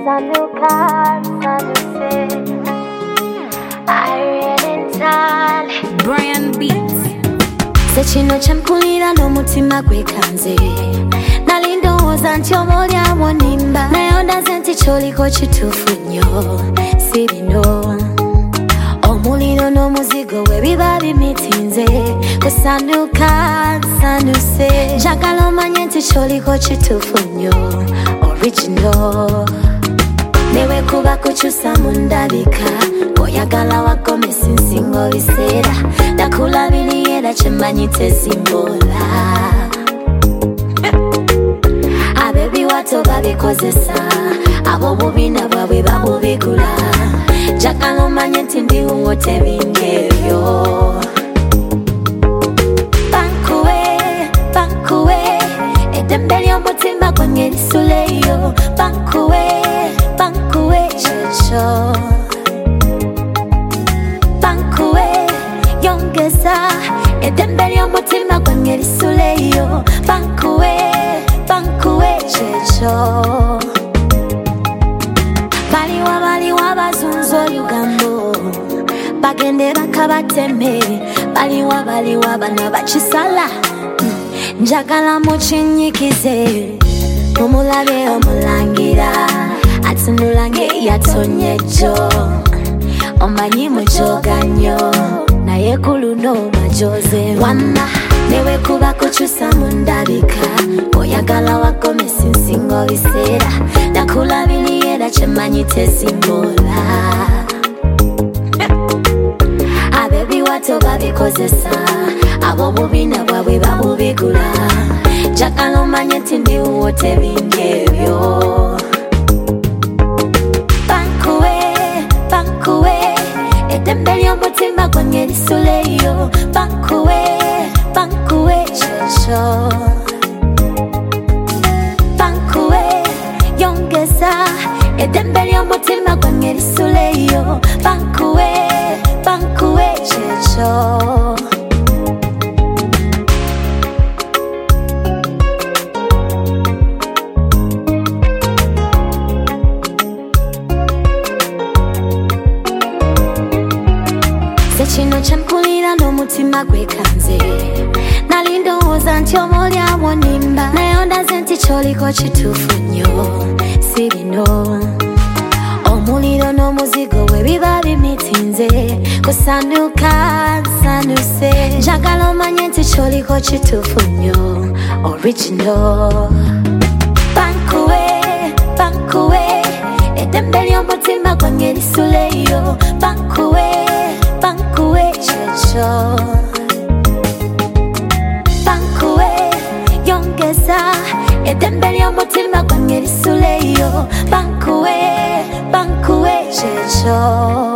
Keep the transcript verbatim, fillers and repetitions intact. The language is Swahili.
Sanuka, Sanuse, Irene Brian Beats. Sekino chamkulira n'omutima gwekanze nalindowooza nti omolya monimba naye ndaze nti kyoliko kituufu nnyo sirino omuliro n'omuzigo we biba bimitinze kusanuka nsanuse njagala omanye nti kyoliko kituufu nnyo original newe kuba kukyusa mu ndabika oyagala wagomesa ensingo biseera nakulabiriye era kyemmanyi tezimbola ab'ebiwato babikozesa ab'obubiina bwabwe babubigula njagala omanye nti ndiwo tebingi ebyo bankuwe bankuwe eddembe ly'omutima gwange lisuleyo bankuwe bankuwe kyekyo bankuwe yongeza eddembe ly'omutima gwange lisuleyo bankuwe bankuwe kyekyo baliwa baliwa bazunza olugambo bagende bakabateme baliwa baliwa bano bakisala njagala mukinyikize mumulabe omulangira atunulange yatonye jjo omanyi mujoga nnyo naye ku luno majoze wamma newe kuba kukyusa mu ndabika oyagala wagomesa ensingo biseera nakulabiriye era kyemmanyi tezimbola ab'ebiwato babikozesa ab'obubiina bwabwe babubigula njagala omanye nti ndiwo tebingi ebyo bankuwe bankuwe eddembe ly'omutima gwange lisuleyo bankuwe bankuwe kyekyo bankuwe yongeza eddembe ly'omutima gwange lisuleyo bankuwe bankuwe kyekyo sekino kyempulira n'omutima gwekanze nalindowooza nti omolya monimba naye ndaze nti kyoliko kituufu nnyo sirino omuliro n'omuzigo we biba bimitinze kusanuka nsanuse njagala omanye nti kyoliko kituufu nnyo original bankuwe bankuwe eddembe ly'omutima gwange lisuleyo bankuwe bankuwe kyekyo bankuwe yongeza eddembe ly'omutima gwange lisuleyo bankuwe bankuwe kyekyo